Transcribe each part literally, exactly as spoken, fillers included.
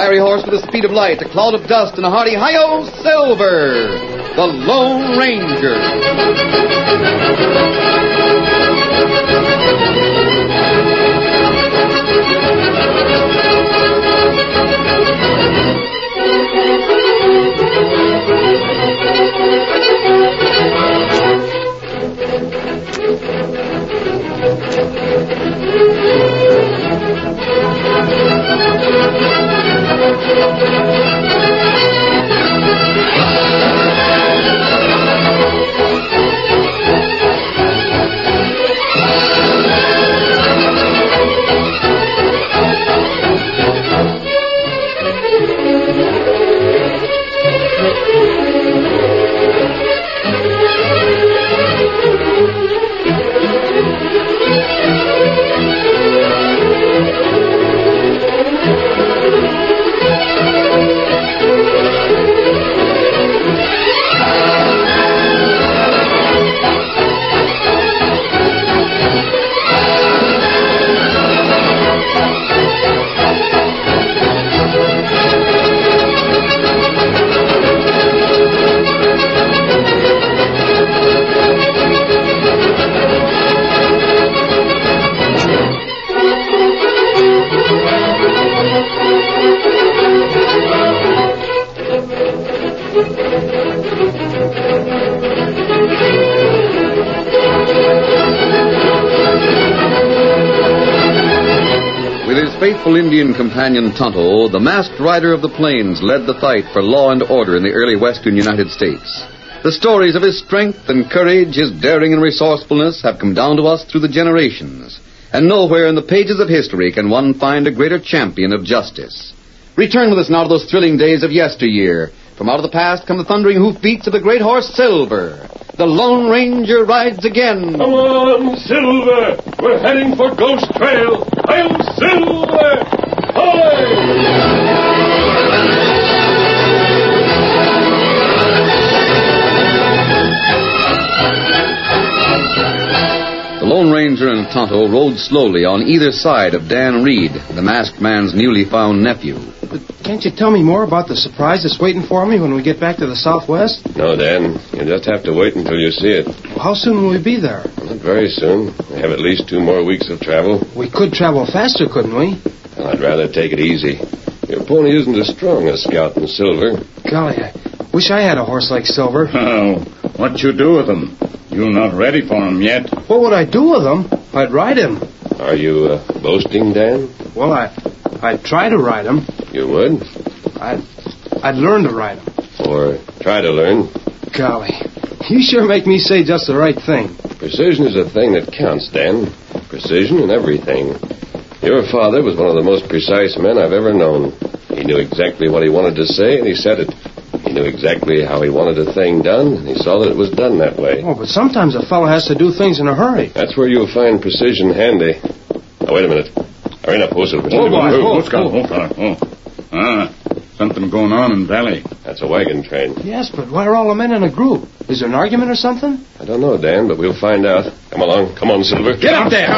fiery horse with the speed of light, a cloud of dust, and a hearty hi-yo, Silver, the Lone Ranger. Faithful Indian companion Tonto, the masked rider of the plains, led the fight for law and order in the early western United States. The stories of his strength and courage, his daring and resourcefulness have come down to us through the generations. And nowhere in the pages of history can one find a greater champion of justice. Return with us now to those thrilling days of yesteryear. From out of the past come the thundering hoofbeats of the great horse Silver. The Lone Ranger rides again. Come on, Silver! We're heading for Ghost Trail. I'm Silver! Hi! The Lone Ranger and Tonto rode slowly on either side of Dan Reed, the masked man's newly found nephew. But can't you tell me more about the surprise that's waiting for me when we get back to the Southwest? No, Dan. You just have to wait until you see it. Well, how soon will we be there? Not very soon. We have at least two more weeks of travel. We could travel faster, couldn't we? Well, I'd rather take it easy. Your pony isn't as strong as Scout and Silver. Golly, I wish I had a horse like Silver. Oh, what you do with him? You're not ready for him yet. What would I do with him? I'd ride him. Are you uh, boasting, Dan? Well, I, I'd try to ride him. You would? I'd, I'd learn to ride him. Or try to learn? Golly, you sure make me say just the right thing. Precision is a thing that counts, Dan. Precision in everything. Your father was one of the most precise men I've ever known. He knew exactly what he wanted to say, and he said it. He knew exactly how he wanted a thing done, and he saw that it was done that way. Oh, but sometimes a fellow has to do things in a hurry. That's where you'll find precision handy. Now, wait a minute. Hurry up, Silver. Oh, boy. Oh, let's go. Oh, fella. Oh. Ah, something going on in Valley. That's a wagon train. Yes, but why are all the men in a group? Is there an argument or something? I don't know, Dan, but we'll find out. Come along. Come on, Silver. Get up there.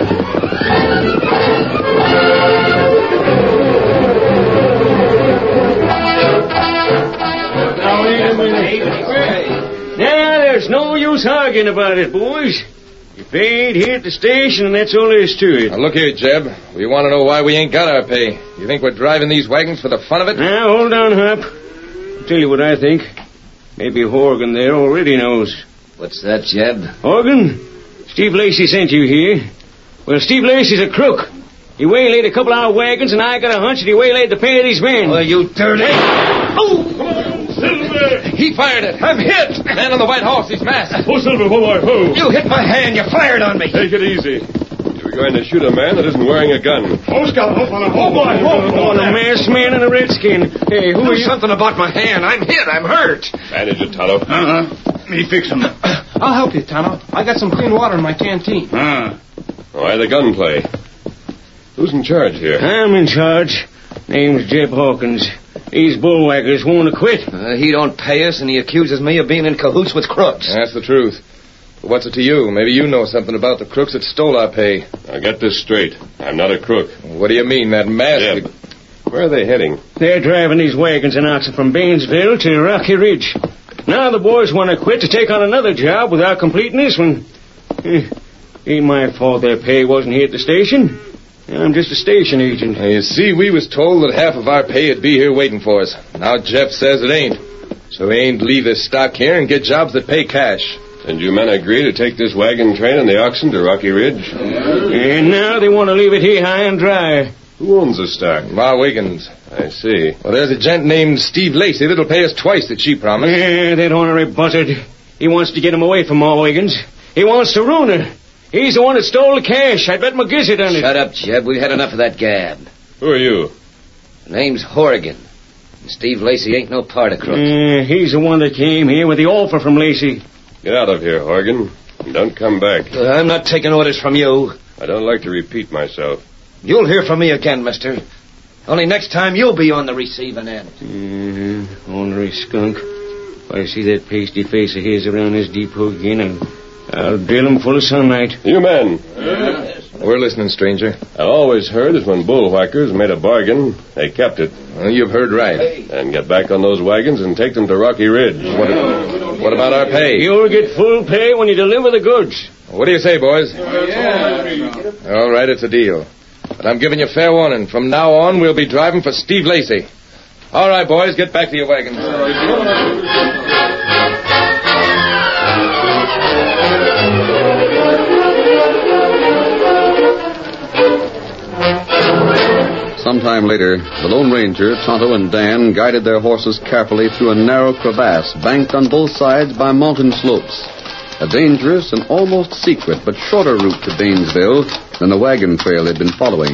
Now, there's no use arguing about it, boys. You paid here at the station, and that's all there is to it. Now, look here, Jeb. We want to know why we ain't got our pay. You think we're driving these wagons for the fun of it? Now, hold on, Hop. I'll tell you what I think. Maybe Horgan there already knows. What's that, Jeb? Horgan, Steve Lacey sent you here. Well, Steve Lacey's a crook. He waylaid a couple of our wagons, and I got a hunch that he waylaid the pay of these men. Well, you dirty... Oh! Come on, Silver! He fired it. I'm hit. Man on the white horse, he's masked. Oh, Silver, whoa, whoa, whoa. You hit my hand. You fired on me. Take it easy. You were going to shoot a man that isn't wearing a gun. Oh, Scout, oh, fella. Oh, boy. Oh, Oh, a masked man and a redskin. Hey, who Do are you? something about my hand. I'm hit. I'm hurt. Bandage it, Tonto. Uh-huh. Me fix him. I'll help you, Tonto. I got some clean water in my canteen. Ah. Why the gunplay? Who's in charge here? I'm in charge. Name's Jeb Hawkins. These bullwhackers won't quit. Uh, he don't pay us, and he accuses me of being in cahoots with crooks. That's the truth. But what's it to you? Maybe you know something about the crooks that stole our pay. Now, get this straight. I'm not a crook. What do you mean, that mask... Jeb. Where are they heading? They're driving these wagons and oxen from Bainesville to Rocky Ridge. Now the boys want to quit to take on another job without completing this one. Eh, ain't my fault their pay wasn't here at the station. I'm just a station agent. Now, you see, we was told that half of our pay would be here waiting for us. Now Jeff says it ain't. So we ain't leave this stock here and get jobs that pay cash. And you men agree to take this wagon train and the oxen to Rocky Ridge? And now they want to leave it here high and dry. Who owns the stock? Ma Wiggins. I see. Well, there's a gent named Steve Lacey that'll pay us twice that she promised. Yeah, that ornery buzzard. He wants to get him away from Ma Wiggins. He wants to ruin her. He's the one that stole the cash. I bet McGizzard done it. Shut up, Jeb. We've had enough of that gab. Who are you? The name's Horrigan. And Steve Lacey ain't no part of crooks. Yeah, he's the one that came here with the offer from Lacey. Get out of here, Horgan. And don't come back. Uh, I'm not taking orders from you. I don't like to repeat myself. You'll hear from me again, mister. Only next time you'll be on the receiving end. Mm-hmm. Ornery skunk. If I see that pasty face of his around this depot again, I'll, I'll drill him full of sunlight. You men. Yes. We're listening, stranger. I've always heard that when bullwhackers made a bargain, they kept it. Well, you've heard right. And get back on those wagons and take them to Rocky Ridge. What, what about our pay? You'll get full pay when you deliver the goods. What do you say, boys? Yeah. All right, it's a deal. But I'm giving you fair warning. From now on, we'll be driving for Steve Lacey. All right, boys, get back to your wagons. Sometime later, the Lone Ranger, Tonto, and Dan guided their horses carefully through a narrow crevasse banked on both sides by mountain slopes. A dangerous and almost secret but shorter route to Bainesville than the wagon trail they'd been following.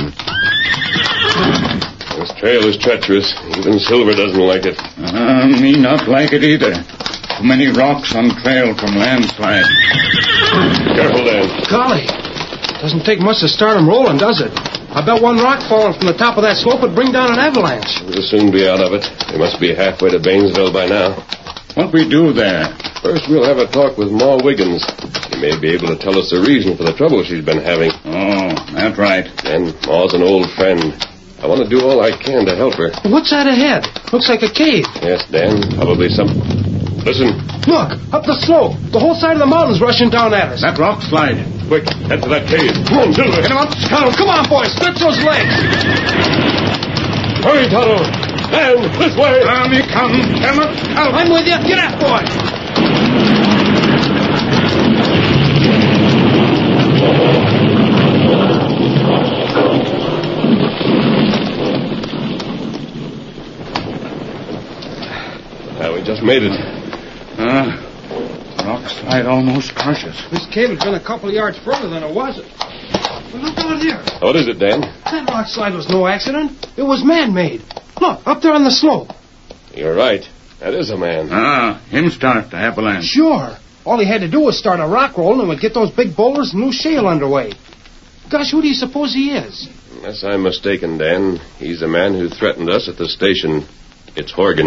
This trail is treacherous. Even Silver doesn't like it. Uh, me not like it either. Too many rocks on trail from landslide. Careful, Dan. Golly, doesn't take much to start 'em rolling, does it? I bet one rock falling from the top of that slope would bring down an avalanche. We'll soon be out of it. They must be halfway to Bainesville by now. What we do there? First, we'll have a talk with Ma Wiggins. She may be able to tell us the reason for the trouble she's been having. Oh, that's right. And Ma's an old friend. I want to do all I can to help her. What's that ahead? Looks like a cave. Yes, Dan, probably some... Listen. Look, up the slope. The whole side of the mountain's rushing down at us. That rock slide. Quick, head to that cave. Come on, Silver. Get him up, Tonto. Come on, boys. Stretch those legs. Hurry, Tonto. Dan, this way. Down he comes. Come up. I'm with you. Get up, boy. Now, we just made it. Uh, rock slide almost crushes. This cave has been a couple of yards further than it was. Well, look down here. What is it, Dan? That rock slide was no accident. It was man-made. Look, up there on the slope. You're right. That is a man. Ah, him start the avalanche. Sure. All he had to do was start a rock roll and would get those big boulders and loose shale underway. Gosh, who do you suppose he is? Unless I'm mistaken, Dan, he's the man who threatened us at the station. It's Horgan.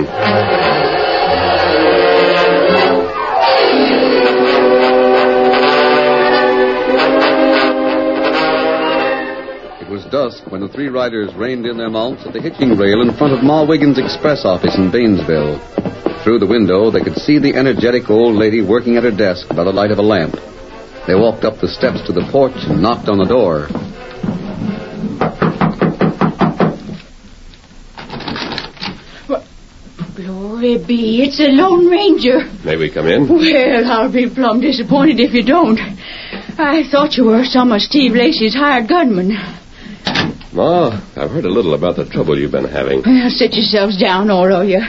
It was dusk when the three riders reined in their mounts at the hitching rail in front of Ma Wiggins' express office in Bainesville. Through the window, they could see the energetic old lady working at her desk by the light of a lamp. They walked up the steps to the porch and knocked on the door. Glory be, it's the Lone Ranger. May we come in? Well, I'll be plumb disappointed if you don't. I thought you were some of Steve Lacey's hired gunmen. Ma, I've heard a little about the trouble you've been having. Well, sit yourselves down, all of you.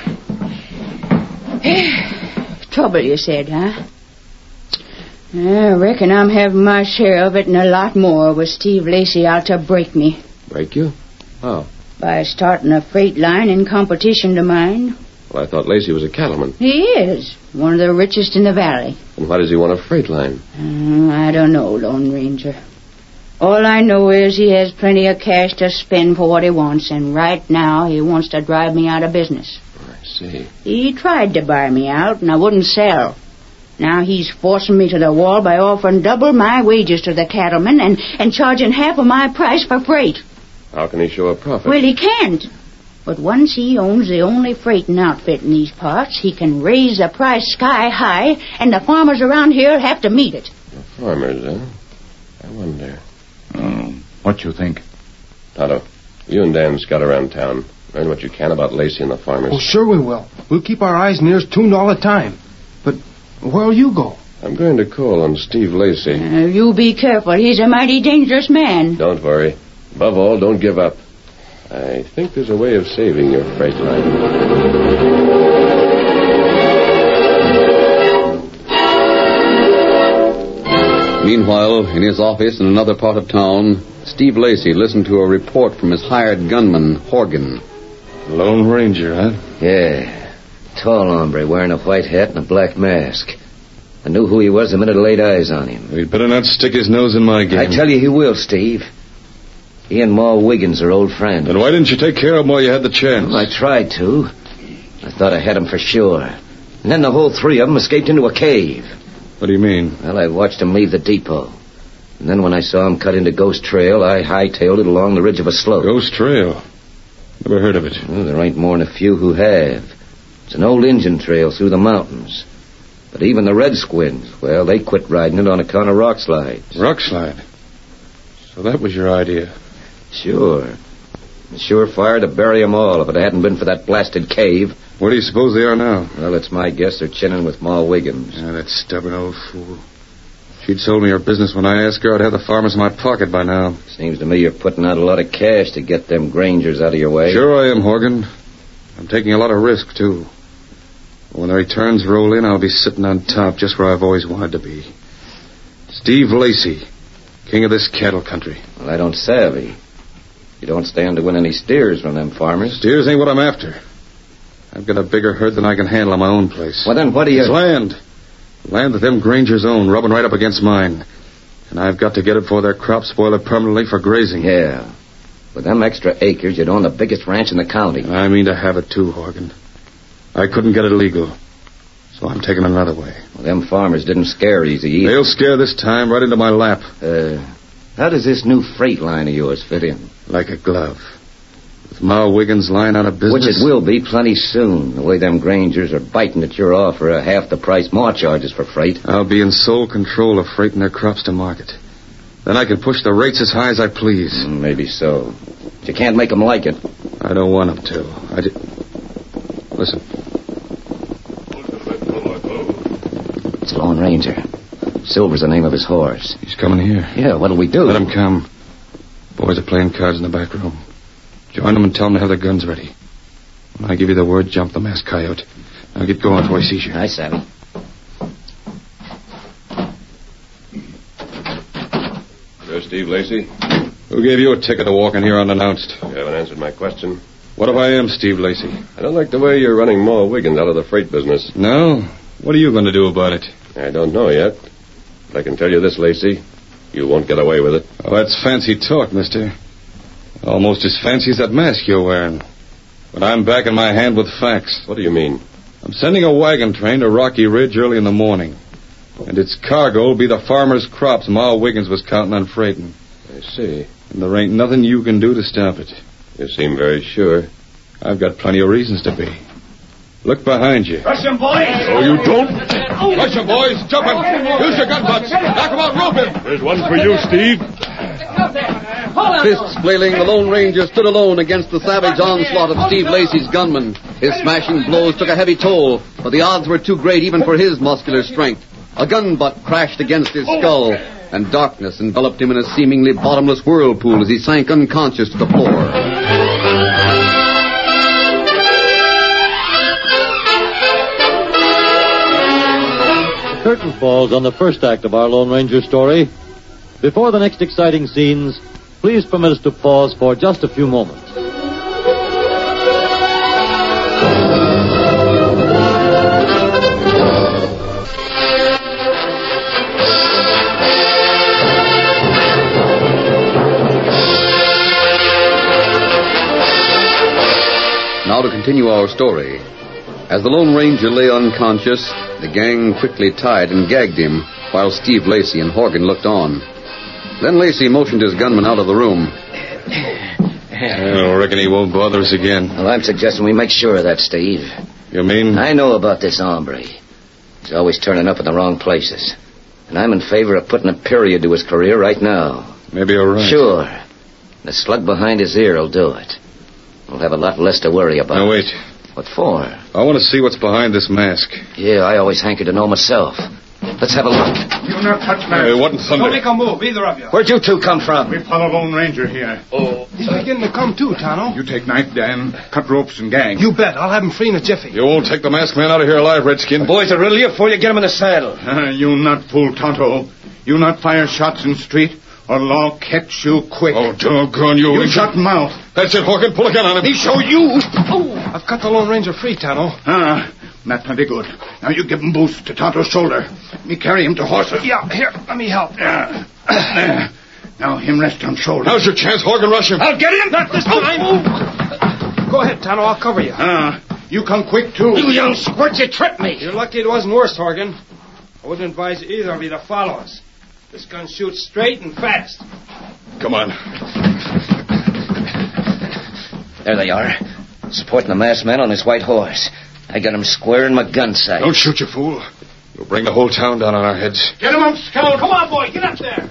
Trouble, you said, huh? I reckon I'm having my share of it and a lot more with Steve Lacey out to break me. Break you? How? By starting a freight line in competition to mine. Well, I thought Lacey was a cattleman. He is. One of the richest in the valley. And why does he want a freight line? Uh, I don't know, Lone Ranger. All I know is he has plenty of cash to spend for what he wants, and right now he wants to drive me out of business. I see. He tried to buy me out, and I wouldn't sell. Now he's forcing me to the wall by offering double my wages to the cattlemen and, and charging half of my price for freight. How can he show a profit? Well, he can't. But once he owns the only freighting outfit in these parts, he can raise the price sky high, and the farmers around here have to meet it. The farmers, huh? I wonder. Oh, what you think? Tonto, you and Dan scout around town. Learn what you can about Lacey and the farmers. Oh, sure we will. We'll keep our eyes and ears tuned all the time. But where'll you go? I'm going to call on Steve Lacey. Uh, you be careful. He's a mighty dangerous man. Don't worry. Above all, don't give up. I think there's a way of saving your freight line. Meanwhile, in his office in another part of town, Steve Lacey listened to a report from his hired gunman, Horgan. Lone Ranger, huh? Yeah. Tall hombre wearing a white hat and a black mask. I knew who he was the minute I laid eyes on him. He'd better not stick his nose in my game. I tell you he will, Steve. He and Ma Wiggins are old friends. Then why didn't you take care of him while you had the chance? Well, I tried to. I thought I had him for sure. And then the whole three of them escaped into a cave. What do you mean? Well, I watched him leave the depot. And then when I saw him cut into Ghost Trail, I hightailed it along the ridge of a slope. Ghost Trail? Never heard of it. Well, there ain't more than a few who have. It's an old Indian trail through the mountains. But even the Redsquins, well, they quit riding it on account of rock slides. Rock slide? So that was your idea? Sure. A surefire to bury them all if it hadn't been for that blasted cave. Where do you suppose they are now? Well, it's my guess they're chinning with Ma Wiggins. Yeah, that stubborn old fool. She'd sold me her business when I asked her. I'd have the farmers in my pocket by now. Seems to me you're putting out a lot of cash to get them Grangers out of your way. Sure I am, Horgan. I'm taking a lot of risk, too. When the returns roll in, I'll be sitting on top just where I've always wanted to be. Steve Lacey, king of this cattle country. Well, I don't savvy. You don't stand to win any steers from them farmers. Steers ain't what I'm after. I've got a bigger herd than I can handle on my own place. Well, then what do you... It's land. Land that them Grangers own, rubbing right up against mine. And I've got to get it before their crops spoil it permanently for grazing. Yeah. With them extra acres, you'd own the biggest ranch in the county. I mean to have it, too, Horgan. I couldn't get it legal, so I'm taking another way. Well, them farmers didn't scare easy either. They'll scare this time right into my lap. Uh, how does this new freight line of yours fit in? Like a glove. With Ma Wiggins lying out of business... Which it will be plenty soon, the way them Grangers are biting at your offer of half the price Ma charges for freight. I'll be in sole control of freighting their crops to market. Then I can push the rates as high as I please. Mm, maybe so. But you can't make them like it. I don't want them to. I di- Listen. It's Lone Ranger. Silver's the name of his horse. He's coming here. Yeah, what'll we do? Let him come. Boys are playing cards in the back room. Join them and tell them to have their guns ready. When I give you the word, jump the masked coyote. Now get going before he sees you. Aye, Savvy. You're Steve Lacey? Who gave you a ticket to walk in here unannounced? You haven't answered my question. What if I am Steve Lacey? I don't like the way you're running Ma Wiggins out of the freight business. No? What are you going to do about it? I don't know yet. But I can tell you this, Lacey. You won't get away with it. Oh, that's fancy talk, mister. Almost as fancy as that mask you're wearing. But I'm backing my hand with facts. What do you mean? I'm sending a wagon train to Rocky Ridge early in the morning. And its cargo will be the farmer's crops Ma Wiggins was counting on freighting. I see. And there ain't nothing you can do to stop it. You seem very sure. I've got plenty of reasons to be. Look behind you. Rush him, boys! Oh, you don't? Rush him, boys! Jump him! Use your gun butts! Knock him out! Rope him! There's one for you, Steve. Fists flailing, the Lone Ranger stood alone against the savage onslaught of Steve Lacey's gunmen. His smashing blows took a heavy toll, but the odds were too great even for his muscular strength. A gun butt crashed against his skull, and darkness enveloped him in a seemingly bottomless whirlpool as he sank unconscious to the floor. Curtain falls on the first act of our Lone Ranger story. Before the next exciting scenes, please permit us to pause for just a few moments. Now to continue our story. As the Lone Ranger lay unconscious, the gang quickly tied and gagged him, while Steve Lacey and Horgan looked on. Then Lacey motioned his gunman out of the room. I reckon he won't bother us again. Well, I'm suggesting we make sure of that, Steve. You mean? I know about this hombre. He's always turning up in the wrong places. And I'm in favor of putting a period to his career right now. Maybe you're right. Sure. The slug behind his ear will do it. We'll have a lot less to worry about. Now, wait. What for? I want to see what's behind this mask. Yeah, I always hanker to know myself. Let's have a look. You not touch me. Hey, what in thunder? Don't make a move, either of you. Where'd you two come from? We follow Lone Ranger here. Oh. He's beginning to come too, Tonto. You take knife, Dan. Cut ropes and gang. You bet. I'll have him free in a jiffy. You won't take the masked man out of here alive, Redskin. Boys will riddle you before you get him in the saddle. Uh, you not fool Tonto. You not fire shots in street, or law catch you quick. Oh, doggone you. You shut mouth. That's it, Horkin. Pull a gun on him. He show you. Oh, I've cut the Lone Ranger free, Tonto. Ah, not plenty good. Now you give him boost to Tonto's shoulder. Me carry him to horses. Yeah, here, let me help. Yeah. There. Now him rest on shoulder. Now's your chance, Horkin. Rush him. I'll get him. Not this time. Oh. Go ahead, Tonto. I'll cover you. Ah, you come quick, too. You young squirt, you tripped me. You're lucky it wasn't worse, Horgan. I wouldn't advise either of you to follow us. This gun shoots straight and fast. Come on. There they are. Supporting the masked man on his white horse. I got him square in my gun sight. Don't shoot, you fool. You'll bring the whole town down on our heads. Get him up, Scout. Come on, boy. Get up there.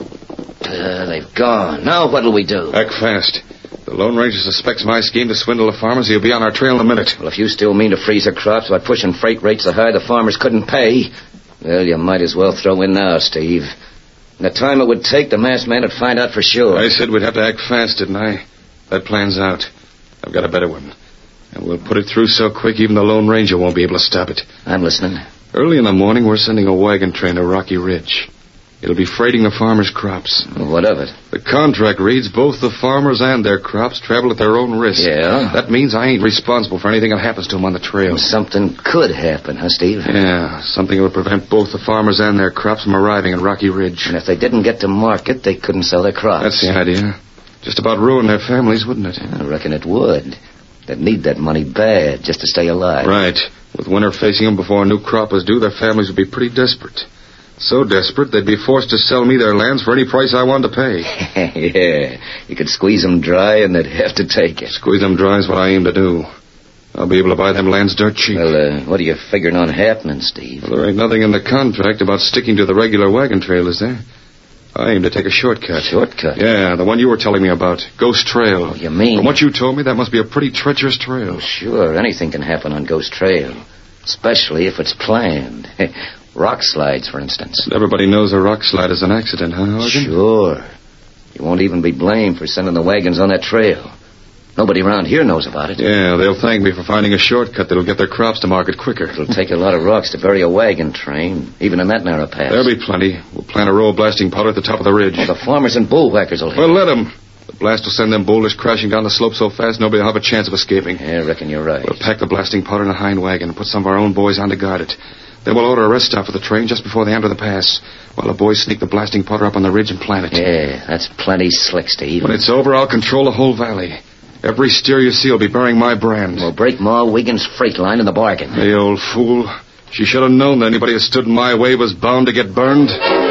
Uh, they've gone. Now what'll we do? Act fast. The Lone Ranger suspects my scheme to swindle the farmers. He'll be on our trail in a minute. Well, if you still mean to freeze their crops by pushing freight rates so high the farmers couldn't pay, well, you might as well throw in now, Steve. In the time it would take, the masked man would find out for sure. I said we'd have to act fast, didn't I? That plan's out. I've got a better one. And we'll put it through so quick even the Lone Ranger won't be able to stop it. I'm listening. Early in the morning, we're sending a wagon train to Rocky Ridge. It'll be freighting the farmers' crops. Well, what of it? The contract reads both the farmers and their crops travel at their own risk. Yeah? That means I ain't responsible for anything that happens to them on the trail. Something could happen, huh, Steve? Yeah, something that would prevent both the farmers and their crops from arriving at Rocky Ridge. And if they didn't get to market, they couldn't sell their crops. That's the idea. Just about ruin their families, wouldn't it? I reckon it would. They'd need that money bad just to stay alive. Right. With winter facing them before a new crop was due, their families would be pretty desperate. So desperate, they'd be forced to sell me their lands for any price I wanted to pay. Yeah. You could squeeze them dry and they'd have to take it. Squeeze them dry is what I aim to do. I'll be able to buy them lands dirt cheap. Well, uh, what are you figuring on happening, Steve? Well, there ain't nothing in the contract about sticking to the regular wagon trail, is there? I aim to take a shortcut. Shortcut? Yeah, the one you were telling me about. Ghost Trail. Oh, you mean? From what you told me, that must be a pretty treacherous trail. Oh, sure. Anything can happen on Ghost Trail. Especially if it's planned. Rock slides, for instance. Everybody knows a rock slide is an accident, huh, Horgan? Sure. You won't even be blamed for sending the wagons on that trail. Nobody around here knows about it. Yeah, they'll thank me for finding a shortcut that'll get their crops to market quicker. It'll take a lot of rocks to bury a wagon train, even in that narrow pass. There'll be plenty. We'll plant a row of blasting powder at the top of the ridge. Well, the farmers and bullwhackers will hit. Well, let them. The blast will send them boulders crashing down the slope so fast nobody will have a chance of escaping. Yeah, I reckon you're right. We'll pack the blasting powder in a hind wagon and put some of our own boys on to guard it. Then we'll order a rest stop for the train just before they enter the pass, while the boys sneak the blasting powder up on the ridge and plant it. Yeah, that's plenty slick, Steve. When it's over, I'll control the whole valley. Every steer you see will be bearing my brand. We'll break Ma Wiggins' freight line in the bargain. The old fool. She should have known that anybody who stood in my way was bound to get burned.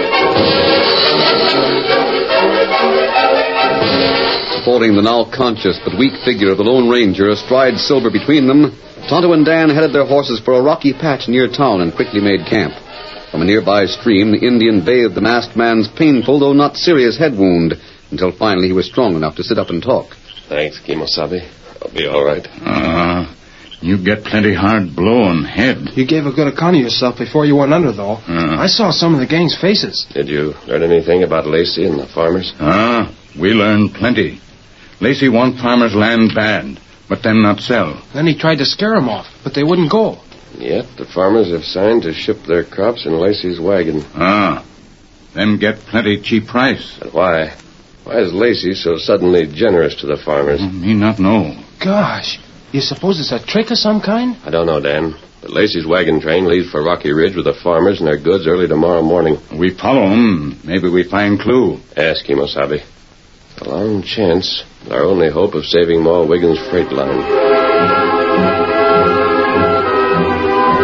Supporting the now conscious but weak figure of the Lone Ranger astride Silver between them, Tonto and Dan headed their horses for a rocky patch near town and quickly made camp. From a nearby stream, the Indian bathed the masked man's painful, though not serious, head wound, until finally he was strong enough to sit up and talk. Thanks, Kimosabe. I'll be all right. Uh, you get plenty hard blow on head. You gave a good account of yourself before you went under, though. Uh. I saw some of the gang's faces. Did you learn anything about Lacey and the farmers? Ah, we learned plenty. Lacey want farmers' land bad, but them not sell. Then he tried to scare them off, but they wouldn't go. Yet the farmers have signed to ship their crops in Lacey's wagon. Ah, them get plenty cheap price. But why? Why is Lacey so suddenly generous to the farmers? Me not know. Gosh, you suppose it's a trick of some kind? I don't know, Dan. But Lacey's wagon train leaves for Rocky Ridge with the farmers and their goods early tomorrow morning. We follow 'em. Maybe we find clue. Ask Kimosabe. A long chance. Our only hope of saving Ma Wiggins' freight line.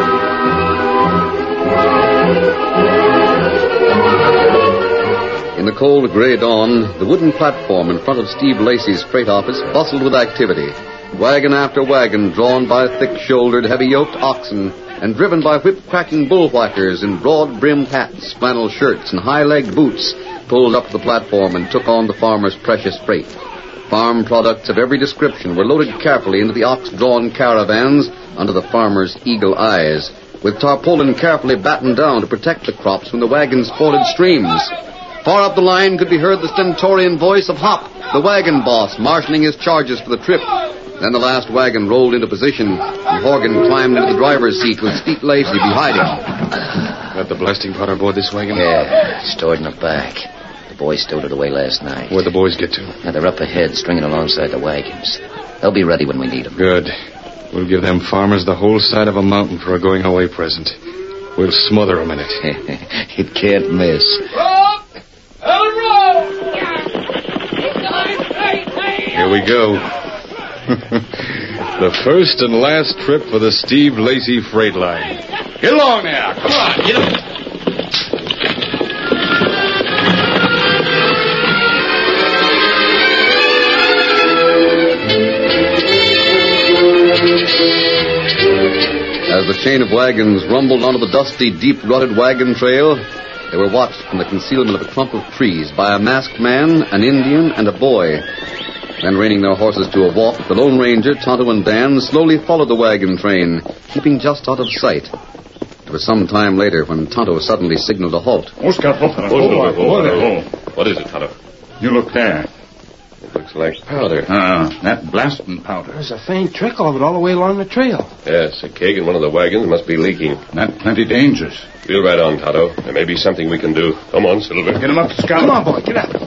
In the cold gray dawn, the wooden platform in front of Steve Lacey's freight office bustled with activity. Wagon after wagon drawn by thick-shouldered, heavy-yoked oxen and driven by whip-cracking bullwhackers in broad-brimmed hats, flannel shirts, and high-legged boots pulled up to the platform and took on the farmer's precious freight. Farm products of every description were loaded carefully into the ox-drawn caravans under the farmer's eagle eyes, with tarpaulin carefully battened down to protect the crops from the wagon's forded streams. Far up the line could be heard the stentorian voice of Hop, the wagon boss, marshaling his charges for the trip. Then the last wagon rolled into position, and Horgan climbed into the driver's seat with Steve Lacey behind him. Got the blasting powder aboard this wagon? Yeah, stored in the back. The boys stowed it away last night. Where'd the boys get to? Now, they're up ahead, stringing alongside the wagons. They'll be ready when we need them. Good. We'll give them farmers the whole side of a mountain for a going-away present. We'll smother them in it. It can't miss. Rock! And roll! Here we go. The first and last trip for the Steve Lacey freight line. Get along now. Come on, get up. As the chain of wagons rumbled onto the dusty, deep-rutted wagon trail, they were watched from the concealment of a clump of trees by a masked man, an Indian, and a boy. Then, reining their horses to a walk, the Lone Ranger, Tonto, and Dan slowly followed the wagon train, keeping just out of sight. It was some time later when Tonto suddenly signaled a halt. What is it, Tonto? You look there. It looks like powder. Ah, that blasting powder. There's a faint trickle of it all the way along the trail. Yes, a keg in one of the wagons must be leaking. That plenty dangerous. We'll ride on, Tonto. There may be something we can do. Come on, Silver. Get him up, Scout. Come on, boy, get up.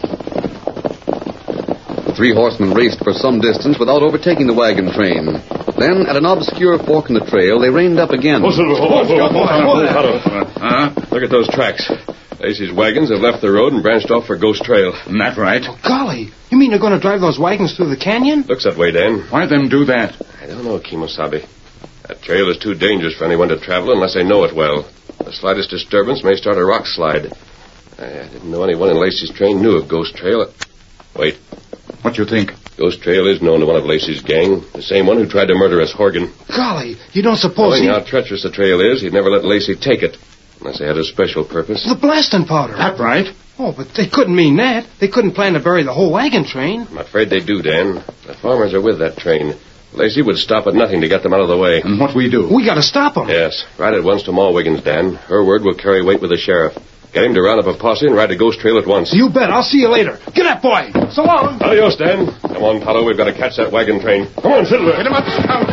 The three horsemen raced for some distance without overtaking the wagon train. Then, at an obscure fork in the trail, they reined up again. Oh, Silver, hold on, Scout. Hold on, Tonto. Huh? Look at those tracks. Lacey's wagons have left the road and branched off for Ghost Trail. Isn't that right? Oh, golly, you mean they're going to drive those wagons through the canyon? Looks that way, Dan. Why them do that? I don't know, Kimosabe. That trail is too dangerous for anyone to travel unless they know it well. The slightest disturbance may start a rock slide. I didn't know anyone in Lacey's train knew of Ghost Trail. Wait. What you think? Ghost Trail is known to one of Lacey's gang. The same one who tried to murder us, Horgan. Golly, you don't suppose Knowing he... how treacherous the trail is, he'd never let Lacey take it. Unless they had a special purpose. The blasting powder. That right? Oh, but they couldn't mean that. They couldn't plan to bury the whole wagon train. I'm afraid they do, Dan. The farmers are with that train. Lacey would stop at nothing to get them out of the way. And what we do? We got to stop them. Yes. Ride at once to Mallwiggins, Dan. Her word will carry weight with the sheriff. Get him to round up a posse and ride to Ghost Trail at once. You bet. I'll see you later. Get up, boy. So long. Adios, Dan. Come on, Tonto. We've got to catch that wagon train. Come on, Fiddler. Get him up, Scout.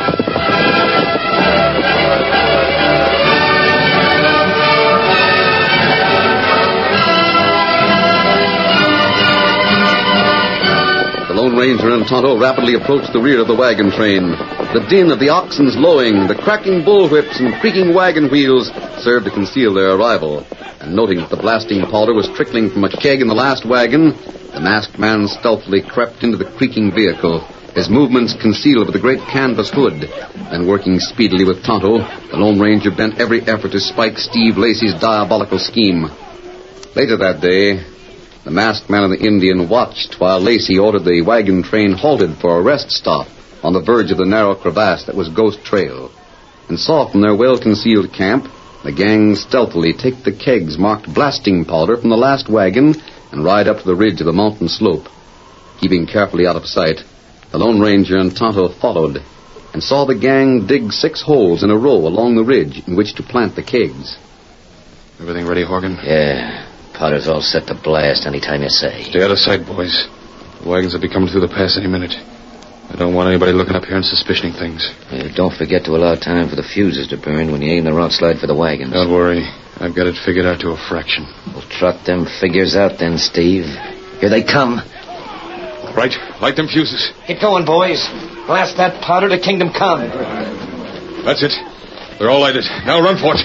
The Lone Ranger and Tonto rapidly approached the rear of the wagon train. The din of the oxen's lowing, the cracking bullwhips, and creaking wagon wheels served to conceal their arrival. And noting that the blasting powder was trickling from a keg in the last wagon, the masked man stealthily crept into the creaking vehicle, his movements concealed with a great canvas hood. Then, working speedily with Tonto, the Lone Ranger bent every effort to spike Steve Lacey's diabolical scheme. Later that day, the masked man and the Indian watched while Lacey ordered the wagon train halted for a rest stop on the verge of the narrow crevasse that was Ghost Trail, and saw from their well-concealed camp the gang stealthily take the kegs marked blasting powder from the last wagon and ride up to the ridge of the mountain slope. Keeping carefully out of sight, the Lone Ranger and Tonto followed and saw the gang dig six holes in a row along the ridge in which to plant the kegs. Everything ready, Horgan? Yeah. Powder's all set to blast anytime you say. Stay out of sight, boys. The wagons will be coming through the pass any minute. I don't want anybody looking up here and suspicioning things. Yeah, don't forget to allow time for the fuses to burn when you aim the rock slide for the wagons. Don't worry. I've got it figured out to a fraction. We'll trot them figures out then, Steve. Here they come. Right. Light them fuses. Get going, boys. Blast that powder to kingdom come. That's it. They're all lighted. Now run for it.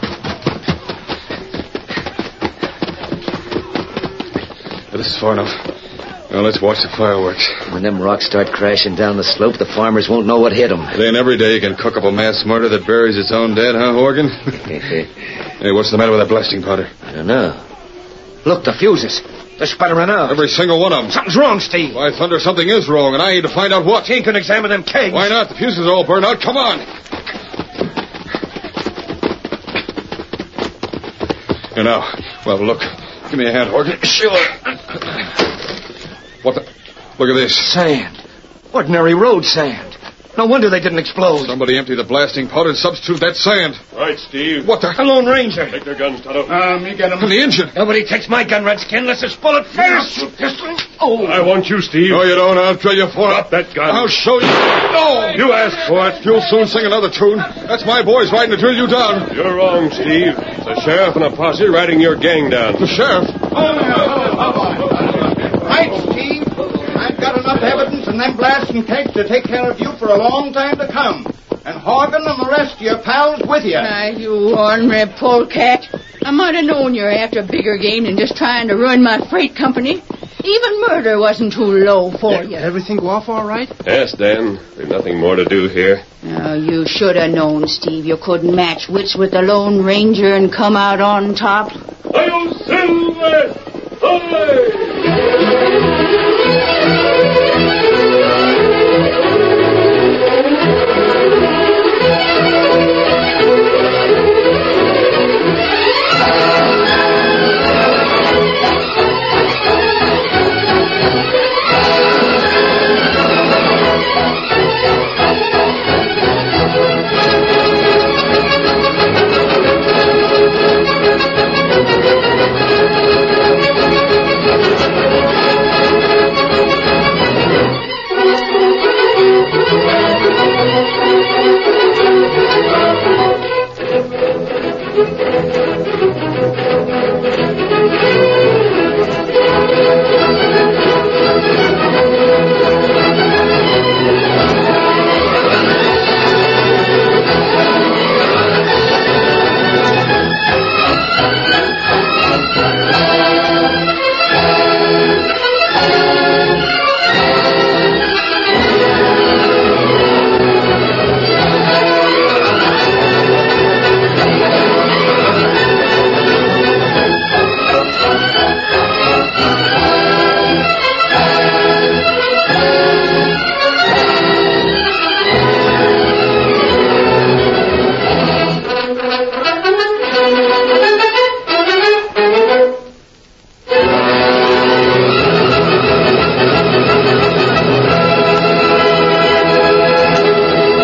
This is far enough. Now let's watch the fireworks. When them rocks start crashing down the slope, the farmers won't know what hit them. It ain't every day you can cook up a mass murder that buries its own dead, huh, Horgan? Hey, what's the matter with that blasting powder? I don't know. Look, the fuses. They're sputtering out. Every single one of them. Something's wrong, Steve. By thunder, something is wrong, and I need to find out what. King can examine them kegs. Why not? The fuses are all burned out. Come on. Here now. Well, look. Give me a hand, Horgan. Sure. What the... Look at this. Sand. Ordinary road sand. No wonder they didn't explode. Somebody empty the blasting powder and substitute that sand. Right, Steve. What the... The Lone Ranger. Take their guns, Tonto. Uh, me get him. And the engine. Nobody takes my gun, Redskin, unless it's bullet first. Pistol. Oh. I want you, Steve. No, you don't. I'll drill you for Drop it. that gun. I'll show you. No! You asked for it. You'll soon sing another tune. That's my boys riding to drill you down. You're wrong, Steve. It's a sheriff and a posse riding your gang down. The sheriff? Right, Steve. I've got enough evidence in them blasting kegs to take care of you for a long time to come. And Horgan and the rest of your pals with you. Ah, you ornery polecat. I might have known you were after bigger game than just trying to ruin my freight company. Even murder wasn't too low for you. Everything go off all right? Yes, Dan. We've nothing more to do here. Oh, you should have known, Steve. You couldn't match wits with the Lone Ranger and come out on top. Hail Silver!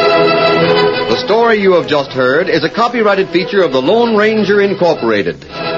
You have just heard is a copyrighted feature of the Lone Ranger Incorporated.